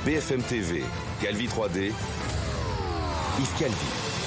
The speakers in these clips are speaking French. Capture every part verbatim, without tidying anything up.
B F M T V, Calvi trois D, Yves Calvi.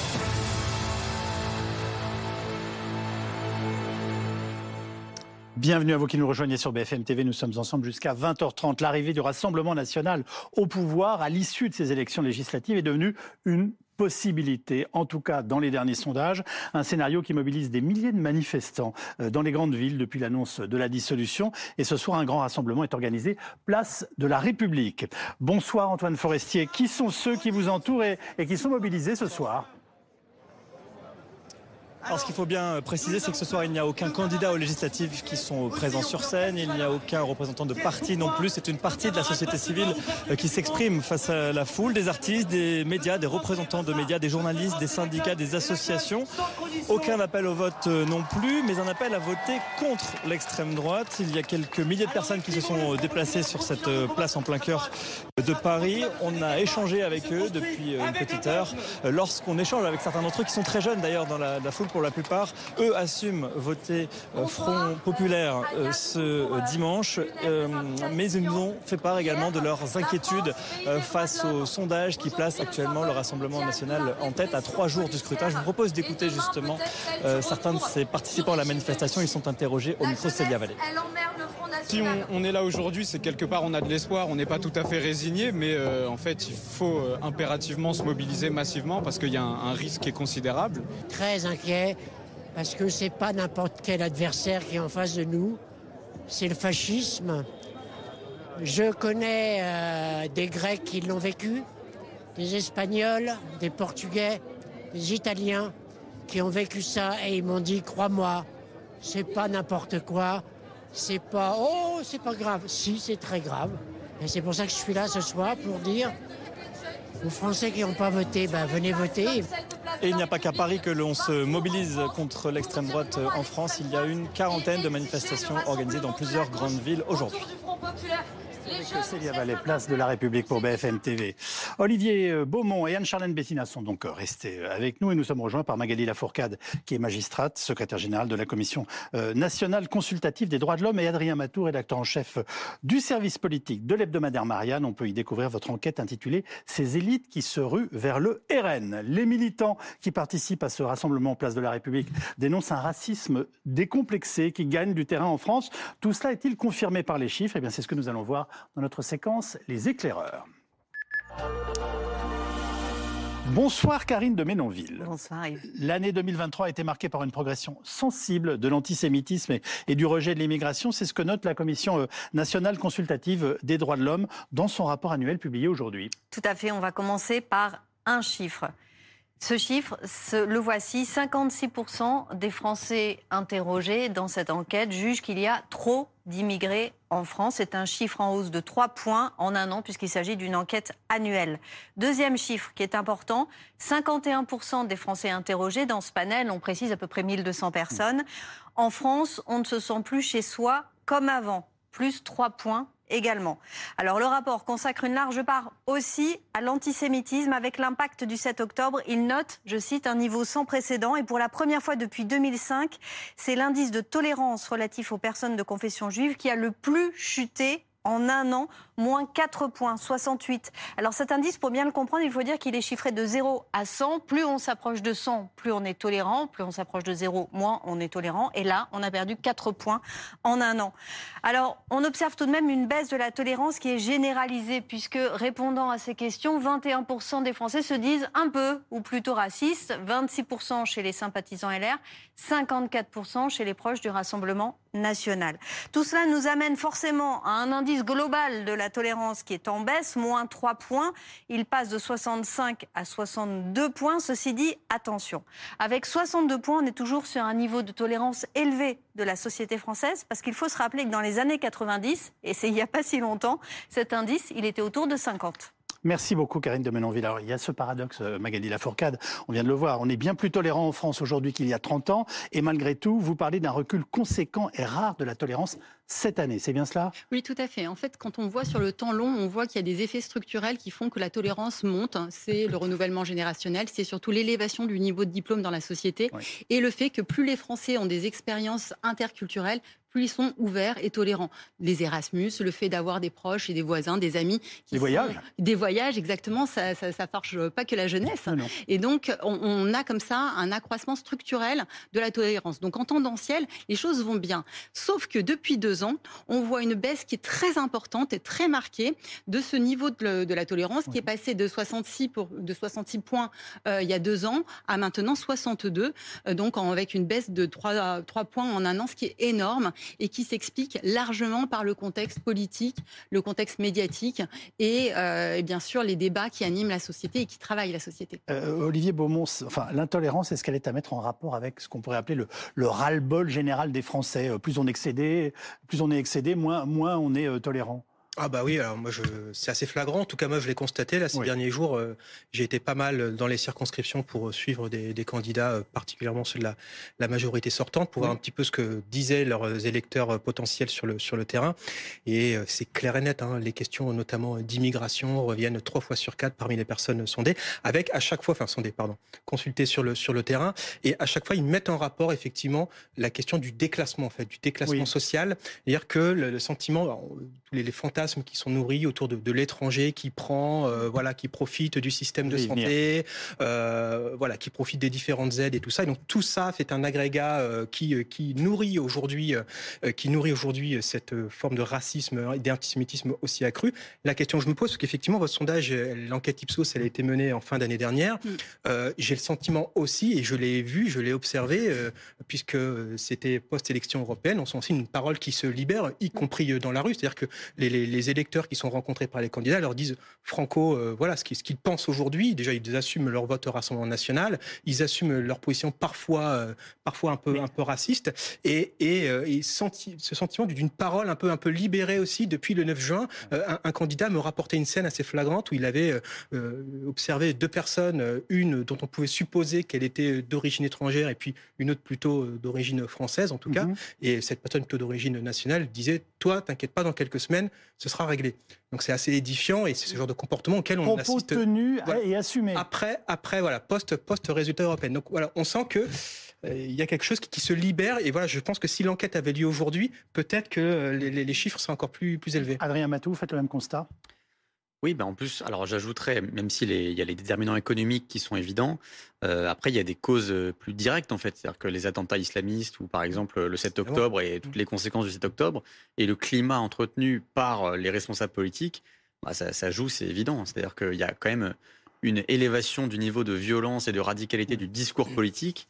Bienvenue à vous qui nous rejoignez sur B F M T V. Nous sommes ensemble jusqu'à vingt heures trente. L'arrivée du Rassemblement national au pouvoir à l'issue de ces élections législatives est devenue une possibilité, en tout cas dans les derniers sondages, un scénario qui mobilise des milliers de manifestants dans les grandes villes depuis l'annonce de la dissolution. Et ce soir, un grand rassemblement est organisé place de la République. Bonsoir Antoine Forestier. Qui sont ceux qui vous entourent et, et qui sont mobilisés ce soir ? Alors ce qu'il faut bien préciser, c'est que ce soir, il n'y a aucun candidat aux législatives qui sont présents sur scène. Il n'y a aucun représentant de parti non plus. C'est une partie de la société civile qui s'exprime face à la foule, des artistes, des médias, des représentants de médias, des journalistes, des syndicats, des associations. Aucun appel au vote non plus, mais un appel à voter contre l'extrême droite. Il y a quelques milliers de personnes qui se sont déplacées sur cette place en plein cœur de Paris. On a échangé avec eux depuis une petite heure. Lorsqu'on échange avec certains d'entre eux, qui sont très jeunes d'ailleurs dans la, la foule, pour la plupart, eux assument voter euh, Front Populaire euh, ce euh, dimanche, euh, mais ils nous ont fait part également de leurs inquiétudes euh, face aux sondages qui placent actuellement le Rassemblement national en tête à trois jours du scrutin. Je vous propose d'écouter justement euh, certains de ces participants à la manifestation. Ils sont interrogés au micro de Célia Vallée. Si on, on est là aujourd'hui, c'est quelque part on a de l'espoir, on n'est pas tout à fait résigné, mais euh, en fait il faut euh, impérativement se mobiliser massivement parce qu'il y a un, un risque qui est considérable. Très inquiet parce que c'est pas n'importe quel adversaire qui est en face de nous, c'est le fascisme. Je connais euh, des Grecs qui l'ont vécu, des Espagnols, des Portugais, des Italiens qui ont vécu ça et ils m'ont dit crois-moi, c'est pas n'importe quoi. C'est pas, oh, c'est pas grave. Si, c'est très grave. Et c'est pour ça que je suis là ce soir pour dire aux Français qui n'ont pas voté, ben, venez voter. Et il n'y a pas qu'à Paris que l'on se mobilise contre l'extrême droite en France. Il y a une quarantaine de manifestations organisées dans plusieurs grandes villes aujourd'hui. Célia Vallée, place de la République pour B F M T V. Olivier Beaumont et Anne-Charlène Bettina sont donc restés avec nous et nous sommes rejoints par Magali Lafourcade, qui est magistrate, secrétaire générale de la Commission nationale consultative des droits de l'homme, et Adrien Matou, rédacteur en chef du service politique de l'hebdomadaire Marianne. On peut y découvrir votre enquête intitulée « Ces élites qui se ruent vers le R N ». Les militants qui participent à ce rassemblement place de la République dénoncent un racisme décomplexé qui gagne du terrain en France. Tout cela est-il confirmé par les chiffres ? Eh bien, c'est ce que nous allons voir dans notre séquence Les éclaireurs. Bonsoir Karine de Ménonville. Bonsoir Yves. L'année deux mille vingt-trois a été marquée par une progression sensible de l'antisémitisme et, et du rejet de l'immigration. C'est ce que note la Commission nationale consultative des droits de l'homme dans son rapport annuel publié aujourd'hui. Tout à fait, on va commencer par un chiffre. Ce chiffre, ce, le voici, cinquante-six pour cent des Français interrogés dans cette enquête jugent qu'il y a trop d'immigrés en France. C'est un chiffre en hausse de trois points en un an puisqu'il s'agit d'une enquête annuelle. Deuxième chiffre qui est important, cinquante et un pour cent des Français interrogés dans ce panel, on précise à peu près mille deux cents personnes. En France, on ne se sent plus chez soi comme avant, plus trois points également. Alors le rapport consacre une large part aussi à l'antisémitisme avec l'impact du sept octobre. Il note, je cite, un niveau sans précédent et pour la première fois depuis deux mille cinq, c'est l'indice de tolérance relatif aux personnes de confession juive qui a le plus chuté en un an, moins quatre points, soixante-huit. Alors cet indice, pour bien le comprendre, il faut dire qu'il est chiffré de zéro à cent. Plus on s'approche de cent, plus on est tolérant. Plus on s'approche de zéro, moins on est tolérant. Et là, on a perdu quatre points en un an. Alors, on observe tout de même une baisse de la tolérance qui est généralisée, puisque répondant à ces questions, vingt et un pour cent des Français se disent un peu ou plutôt racistes, vingt-six pour cent chez les sympathisants L R, cinquante-quatre pour cent chez les proches du Rassemblement national. Tout cela nous amène forcément à un indice global de la tolérance qui est en baisse, moins trois points. Il passe de soixante-cinq à soixante-deux points. Ceci dit, attention, avec soixante-deux points, on est toujours sur un niveau de tolérance élevé de la société française, parce qu'il faut se rappeler que dans les années quatre-vingt-dix, et c'est il n'y a pas si longtemps, cet indice, il était autour de cinquante. Merci beaucoup Karine de Ménonville. Alors il y a ce paradoxe, Magali Lafourcade, on vient de le voir, on est bien plus tolérant en France aujourd'hui qu'il y a trente ans, et malgré tout, vous parlez d'un recul conséquent et rare de la tolérance cette année, c'est bien cela ? Oui, tout à fait. En fait, quand on voit sur le temps long, on voit qu'il y a des effets structurels qui font que la tolérance monte. C'est le renouvellement générationnel, c'est surtout l'élévation du niveau de diplôme dans la société, oui. Et le fait que plus les Français ont des expériences interculturelles, plus ils sont ouverts et tolérants. Les Erasmus, le fait d'avoir des proches et des voisins, des amis. Qui des sont, voyages Des voyages, exactement, ça ne farge pas que la jeunesse. Non, non. Et donc, on, on a comme ça un accroissement structurel de la tolérance. Donc, en tendanciel, les choses vont bien. Sauf que depuis deux ans, on voit une baisse qui est très importante et très marquée de ce niveau de, de la tolérance qui est passé de soixante-six, pour, de soixante-six points euh, il y a deux ans à maintenant soixante-deux, euh, donc en, avec une baisse de trois, trois points en un an, ce qui est énorme et qui s'explique largement par le contexte politique, le contexte médiatique et, euh, et bien sûr les débats qui animent la société et qui travaillent la société. Euh, Olivier Beaumont, enfin, l'intolérance, est-ce qu'elle est à mettre en rapport avec ce qu'on pourrait appeler le, le ras-le-bol général des Français ? Plus on est excédé, plus on est excédé, moins, moins on est euh, tolérant. Ah bah oui, alors moi je, c'est assez flagrant. En tout cas, moi je l'ai constaté là ces oui. derniers jours. Euh, j'ai été pas mal dans les circonscriptions pour suivre des, des candidats, euh, particulièrement ceux de la, la majorité sortante, pour oui. voir un petit peu ce que disaient leurs électeurs potentiels sur le sur le terrain. Et euh, c'est clair et net. Hein, les questions, notamment d'immigration, reviennent trois fois sur quatre parmi les personnes sondées, avec à chaque fois, enfin sondées, pardon, consultées sur le sur le terrain. Et à chaque fois, ils mettent en rapport effectivement la question du déclassement, en fait, du déclassement oui. social, c'est-à-dire que le, le sentiment, alors, tous les, les fantasmes qui sont nourris autour de, de l'étranger qui prend, euh, voilà, qui profite du système de santé, euh, voilà, qui profite des différentes aides et tout ça. Et donc tout ça fait un agrégat euh, qui qui nourrit aujourd'hui, euh, qui nourrit aujourd'hui cette forme de racisme et d'antisémitisme aussi accru. La question que je me pose, c'est qu'effectivement votre sondage, l'enquête Ipsos, elle a été menée en fin d'année dernière. Mm. Euh, j'ai le sentiment aussi, et je l'ai vu, je l'ai observé, euh, puisque c'était post-élection européenne, on sent aussi une parole qui se libère, y compris dans la rue, c'est-à-dire que les, les les électeurs qui sont rencontrés par les candidats leur disent franco, euh, voilà ce qu'ils, ce qu'ils pensent aujourd'hui. Déjà, ils assument leur vote au Rassemblement national, ils assument leur position parfois, euh, parfois un peu, un peu raciste, et, et, euh, et senti, ce sentiment d'une parole un peu, un peu libérée aussi depuis le neuf juin. Euh, un, un candidat me rapportait une scène assez flagrante où il avait euh, observé deux personnes, une dont on pouvait supposer qu'elle était d'origine étrangère et puis une autre plutôt d'origine française en tout cas. Mm-hmm. Et cette personne plutôt d'origine nationale disait « Toi, t'inquiète pas, dans quelques semaines, ce sera réglé ». Donc c'est assez édifiant et c'est ce genre de comportement auquel on Propos assiste. Tenus voilà, et assumés. Après, après voilà, post, post résultat européen. Donc voilà, on sent que euh, il y a quelque chose qui, qui se libère et voilà, je pense que si l'enquête avait lieu aujourd'hui, peut-être que euh, les, les chiffres seraient encore plus, plus élevés. Adrien Matou, faites le même constat. Oui, ben en plus, alors j'ajouterais, même s'il y a les déterminants économiques qui sont évidents, euh, après il y a des causes plus directes en fait, c'est-à-dire que les attentats islamistes ou par exemple le sept octobre et toutes les conséquences du sept octobre et le climat entretenu par les responsables politiques, bah ça, ça joue, c'est évident. C'est-à-dire qu'il y a quand même une élévation du niveau de violence et de radicalité du discours politique.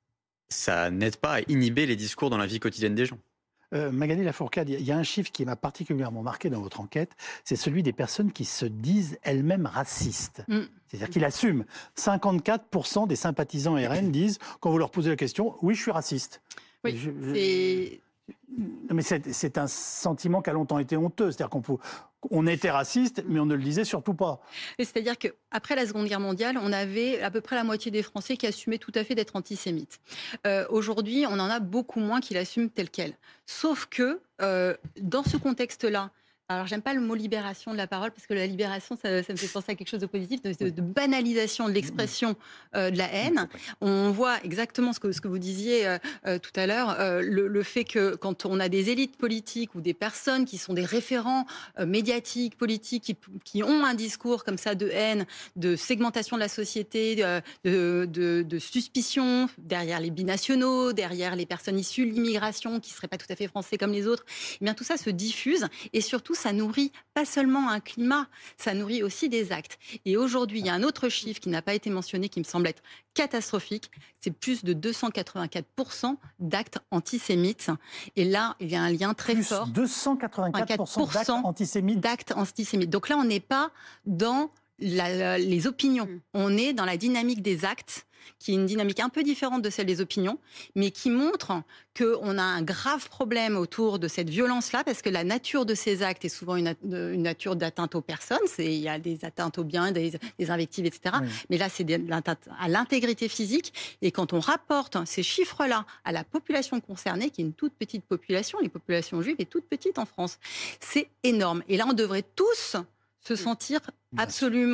Ça n'aide pas à inhiber les discours dans la vie quotidienne des gens. Euh, Magali Lafourcade, il y a un chiffre qui m'a particulièrement marqué dans votre enquête, c'est celui des personnes qui se disent elles-mêmes racistes. Mm. C'est-à-dire qu'ils assument. cinquante-quatre pour cent des sympathisants R N disent, quand vous leur posez la question, oui, je suis raciste. Oui, je, je... c'est... Mais c'est, c'est un sentiment qui a longtemps été honteux. C'est-à-dire qu'on peut, on était raciste, mais on ne le disait surtout pas. C'est-à-dire qu'après la Seconde Guerre mondiale, on avait à peu près la moitié des Français qui assumaient tout à fait d'être antisémites. Euh, aujourd'hui, on en a beaucoup moins qui l'assument tel quel. Sauf que, euh, dans ce contexte-là, alors j'aime pas le mot libération de la parole parce que la libération ça, ça me fait penser à quelque chose de positif, de, de, de banalisation de l'expression euh, de la haine. On voit exactement ce que, ce que vous disiez euh, euh, tout à l'heure, euh, le, le fait que quand on a des élites politiques ou des personnes qui sont des référents euh, médiatiques, politiques, qui, qui ont un discours comme ça de haine, de segmentation de la société, de, de, de, de suspicion derrière les binationaux, derrière les personnes issues de l'immigration qui ne seraient pas tout à fait français comme les autres, eh bien tout ça se diffuse et surtout ça nourrit pas seulement un climat, ça nourrit aussi des actes. Et aujourd'hui, il y a un autre chiffre qui n'a pas été mentionné, qui me semble être catastrophique, c'est plus de deux cent quatre-vingt-quatre pour cent d'actes antisémites. Et là, il y a un lien très plus fort. deux cent quatre-vingt-quatre pour cent d'actes antisémites. D'actes antisémites. Donc là, on n'est pas dans la, la, les opinions, on est dans la dynamique des actes, qui est une dynamique un peu différente de celle des opinions, mais qui montre qu'on a un grave problème autour de cette violence-là, parce que la nature de ces actes est souvent une, une nature d'atteinte aux personnes. C'est, il y a des atteintes aux biens, des, des invectives, et cetera. Oui. Mais là, c'est l'atteinte à l'intégrité physique. Et quand on rapporte ces chiffres-là à la population concernée, qui est une toute petite population, les populations juives est toute petite en France, c'est énorme. Et là, on devrait tous se sentir absolument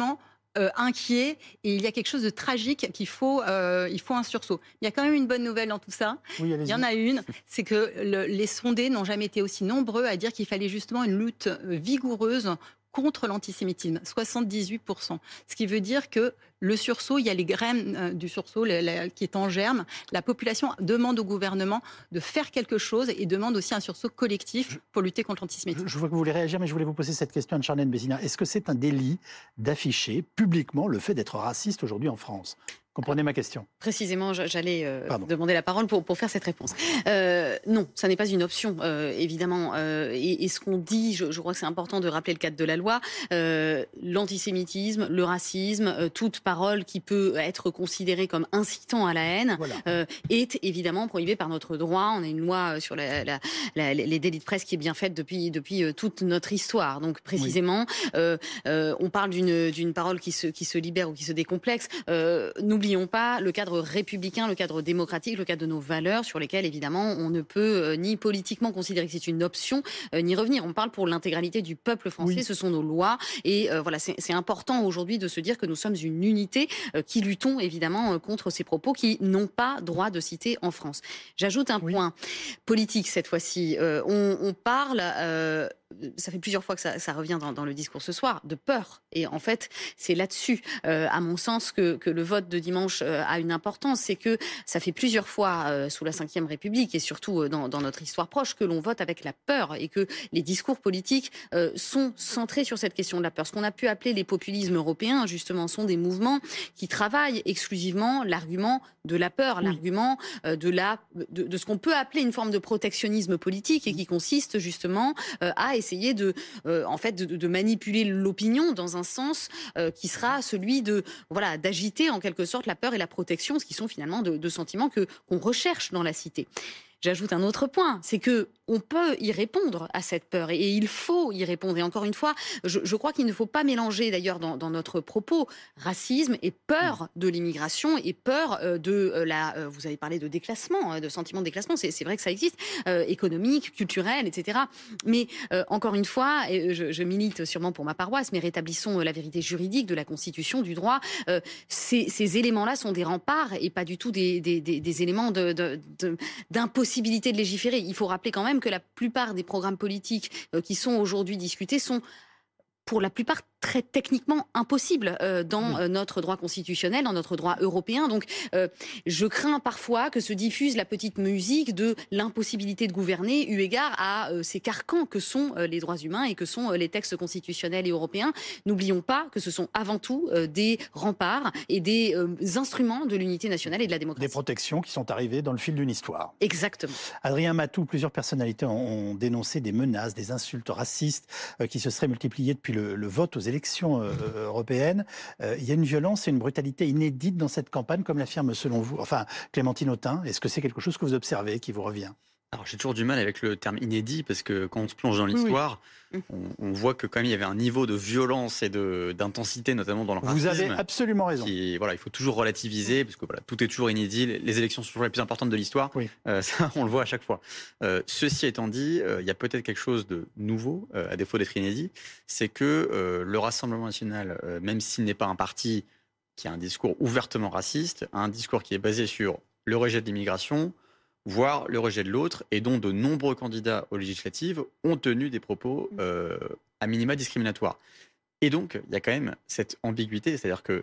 euh, inquiets et il y a quelque chose de tragique qu'il faut, euh, il faut un sursaut. Il y a quand même une bonne nouvelle dans tout ça. Oui, il y en a une, c'est que le, les sondés n'ont jamais été aussi nombreux à dire qu'il fallait justement une lutte vigoureuse contre l'antisémitisme, soixante-dix-huit pour cent. Ce qui veut dire que le sursaut, il y a les graines euh, du sursaut la, la, qui est en germe. La population demande au gouvernement de faire quelque chose et demande aussi un sursaut collectif pour lutter contre l'antisémitisme. Je, je vois que vous voulez réagir, mais je voulais vous poser cette question, Anne-Charlène Bézina. Est-ce que c'est un délit d'afficher publiquement le fait d'être raciste aujourd'hui en France ? Comprenez ma question. Précisément, j'allais euh, demander la parole pour, pour faire cette réponse. Euh, non, ça n'est pas une option, euh, évidemment. Euh, et, et ce qu'on dit, je, je crois que c'est important de rappeler le cadre de la loi, euh, l'antisémitisme, le racisme, euh, toute parole qui peut être considérée comme incitant à la haine, voilà. euh, est évidemment prohibée par notre droit. On a une loi sur la, la, la, les délits de presse qui est bien faite depuis, depuis toute notre histoire. Donc précisément, oui. euh, euh, on parle d'une, d'une parole qui se, qui se libère ou qui se décomplexe. Euh, N'oublions pas le cadre républicain, le cadre démocratique, le cadre de nos valeurs sur lesquelles, évidemment, on ne peut euh, ni politiquement considérer que c'est une option, euh, ni revenir. On parle pour l'intégralité du peuple français, oui. Ce sont nos lois. Et euh, voilà, c'est, c'est important aujourd'hui de se dire que nous sommes une unité euh, qui luttons, évidemment, euh, contre ces propos qui n'ont pas droit de citer en France. J'ajoute un oui. point politique cette fois-ci. Euh, on, on parle... Euh, ça fait plusieurs fois que ça, ça revient dans, dans le discours ce soir, de peur. Et en fait, c'est là-dessus, euh, à mon sens, que, que le vote de dimanche euh, a une importance. C'est que ça fait plusieurs fois, euh, sous la cinquième République, et surtout euh, dans, dans notre histoire proche, que l'on vote avec la peur et que les discours politiques euh, sont centrés sur cette question de la peur. Ce qu'on a pu appeler les populismes européens, justement, sont des mouvements qui travaillent exclusivement l'argument de la peur, oui. l'argument euh, de, la, de, de ce qu'on peut appeler une forme de protectionnisme politique et qui consiste justement euh, à essayer de, euh, en fait, de, de manipuler l'opinion dans un sens euh, qui sera celui de, voilà, d'agiter en quelque sorte la peur et la protection, ce qui sont finalement de, de sentiments que, qu'on recherche dans la cité. J'ajoute un autre point, c'est que on peut y répondre à cette peur et, et il faut y répondre. Et encore une fois, je, je crois qu'il ne faut pas mélanger d'ailleurs dans, dans notre propos racisme et peur de l'immigration et peur euh, de euh, la. Euh, vous avez parlé de déclassement, euh, de sentiment de déclassement. C'est, c'est vrai que ça existe, euh, économique, culturel, et cetera. Mais euh, encore une fois, et je, je milite sûrement pour ma paroisse, mais rétablissons euh, la vérité juridique de la Constitution, du droit. Euh, ces, ces éléments-là sont des remparts et pas du tout des, des, des, des éléments de, de, de, d'impossibilité de légiférer. Il faut rappeler quand même que la plupart des programmes politiques euh, qui sont aujourd'hui discutés sont pour la plupart très techniquement impossible euh, dans oui. euh, notre droit constitutionnel, dans notre droit européen. Donc, euh, je crains parfois que se diffuse la petite musique de l'impossibilité de gouverner eu égard à euh, ces carcans que sont euh, les droits humains et que sont euh, les textes constitutionnels et européens. N'oublions pas que ce sont avant tout euh, des remparts et des euh, instruments de l'unité nationale et de la démocratie. Des protections qui sont arrivées dans le fil d'une histoire. Exactement. Adrien Matou, plusieurs personnalités ont, ont dénoncé des menaces, des insultes racistes euh, qui se seraient multipliées depuis le, le vote aux élections euh, européennes. Euh, il y a une violence et une brutalité inédite dans cette campagne, comme l'affirme selon vous, enfin Clémentine Autain. Est-ce que c'est quelque chose que vous observez, qui vous revient ? Alors j'ai toujours du mal avec le terme inédit parce que quand on se plonge dans l'histoire, oui, oui. On, on voit que quand même il y avait un niveau de violence et de, d'intensité, notamment dans le racisme. Vous avez absolument raison. Qui, voilà, il faut toujours relativiser parce que voilà, tout est toujours inédit. Les élections sont toujours les plus importantes de l'histoire. Oui. Euh, ça, on le voit à chaque fois. Euh, ceci étant dit, euh, il y a peut-être quelque chose de nouveau, euh, à défaut d'être inédit, c'est que euh, le Rassemblement national, euh, même s'il n'est pas un parti qui a un discours ouvertement raciste, a un discours qui est basé sur le rejet de l'immigration, voire le rejet de l'autre, et dont de nombreux candidats aux législatives ont tenu des propos euh, à minima discriminatoires. Et donc, il y a quand même cette ambiguïté, c'est-à-dire que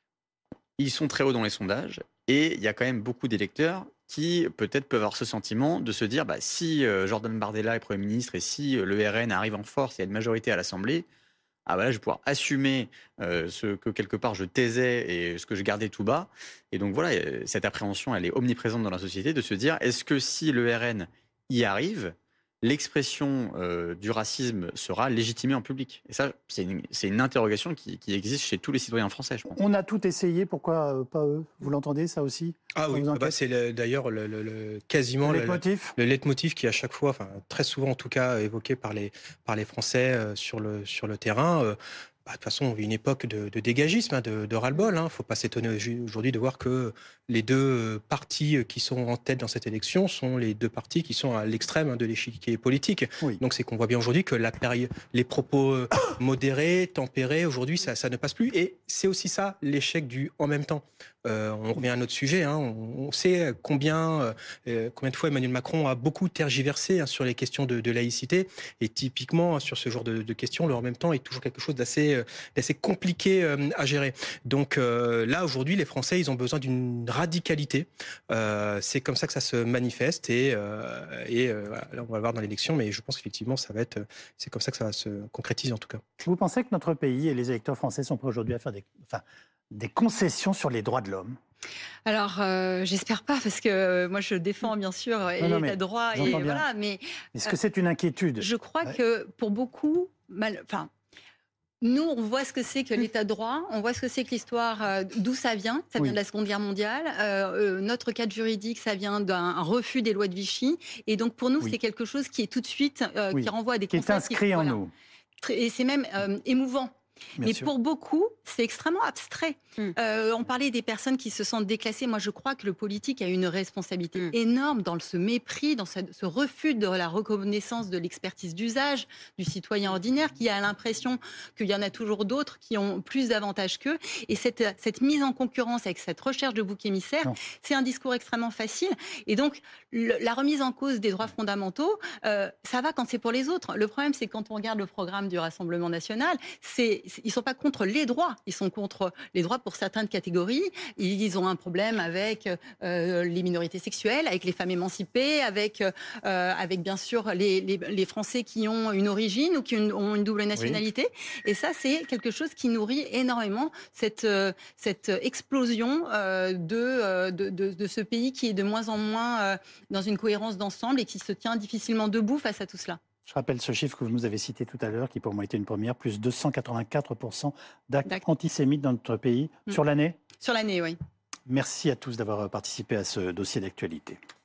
ils sont très hauts dans les sondages, et il y a quand même beaucoup d'électeurs qui peut-être peuvent avoir ce sentiment de se dire bah, si euh, Jordan Bardella est Premier ministre et si euh, le R N arrive en force et a une majorité à l'Assemblée, ah bah là, je vais pouvoir assumer euh, ce que quelque part je taisais et ce que je gardais tout bas. Et donc voilà, cette appréhension, elle est omniprésente dans la société de se dire, est-ce que si le R N y arrive, l'expression euh, du racisme sera légitimée en public ? Et ça, c'est une, c'est une interrogation qui, qui existe chez tous les citoyens français, je pense. On a tout essayé, pourquoi euh, pas eux ? Vous l'entendez, ça aussi ? Ah oui, bah c'est le, d'ailleurs le, le, le, quasiment le, le, leitmotiv. le leitmotiv qui à chaque fois, enfin très souvent en tout cas, évoqué par les, par les Français euh, sur, le, sur le terrain. Euh, Bah, de toute façon, on vit une époque de, de dégagisme, hein, de, de ras-le-bol. Il ne faut pas s'étonner aujourd'hui de voir que les deux partis qui sont en tête dans cette élection sont les deux partis qui sont à l'extrême hein, de l'échiquier politique. Oui. Donc c'est qu'on voit bien aujourd'hui que la péri- les propos modérés, tempérés, aujourd'hui, ça, ça ne passe plus. Et c'est aussi ça, l'échec du « en même temps ». Euh, on revient à un autre sujet. Hein. On, on sait combien, euh, combien de fois Emmanuel Macron a beaucoup tergiversé hein, sur les questions de, de laïcité. Et typiquement, sur ce genre de, de questions, le « en même temps » est toujours quelque chose d'assez assez compliqué euh, à gérer. Donc euh, là, aujourd'hui, les Français, ils ont besoin d'une radicalité. Euh, c'est comme ça que ça se manifeste et, euh, et euh, voilà, là, on va le voir dans l'élection, mais je pense qu'effectivement, ça va être, c'est comme ça que ça va se concrétiser en tout cas. Vous pensez que notre pays et les électeurs français sont prêts aujourd'hui à faire des, enfin, des concessions sur les droits de l'homme ? Alors, euh, j'espère pas, parce que euh, moi, je défends bien sûr non, non, l'état de droit. Et voilà, mais est-ce que c'est une inquiétude ? Je crois ouais. que pour beaucoup, mal, enfin. Nous, on voit ce que c'est que l'état de droit, on voit ce que c'est que l'histoire, euh, d'où ça vient. Ça vient oui. de la Seconde Guerre mondiale. Euh, euh, notre cadre juridique, ça vient d'un refus des lois de Vichy. Et donc, pour nous, oui. c'est quelque chose qui est tout de suite, euh, oui. qui renvoie à des qui concepts. Qui est inscrit qui, en voilà. nous. Et c'est même euh, émouvant. Bien Mais sûr. Pour beaucoup, c'est extrêmement abstrait. Mm. Euh, on parlait des personnes qui se sentent déclassées. Moi, je crois que le politique a une responsabilité mm. énorme dans ce mépris, dans ce, ce refus de la reconnaissance de l'expertise d'usage du citoyen ordinaire, qui a l'impression qu'il y en a toujours d'autres qui ont plus d'avantages qu'eux. Et cette, cette mise en concurrence avec cette recherche de bouc émissaire, non. c'est un discours extrêmement facile. Et donc, le, la remise en cause des droits fondamentaux, euh, ça va quand c'est pour les autres. Le problème, c'est quand on regarde le programme du Rassemblement national, c'est ils ne sont pas contre les droits, ils sont contre les droits pour certaines catégories. Ils ont un problème avec euh, les minorités sexuelles, avec les femmes émancipées, avec, euh, avec bien sûr les, les, les Français qui ont une origine ou qui ont une double nationalité. Oui. Et ça, c'est quelque chose qui nourrit énormément cette, euh, cette explosion euh, de, euh, de, de, de ce pays qui est de moins en moins euh, dans une cohérence d'ensemble et qui se tient difficilement debout face à tout cela. Je rappelle ce chiffre que vous nous avez cité tout à l'heure, qui pour moi était une première, plus deux cent quatre-vingt-quatre pour cent d'actes antisémites dans notre pays mmh. sur l'année. Sur l'année, oui. Merci à tous d'avoir participé à ce dossier d'actualité.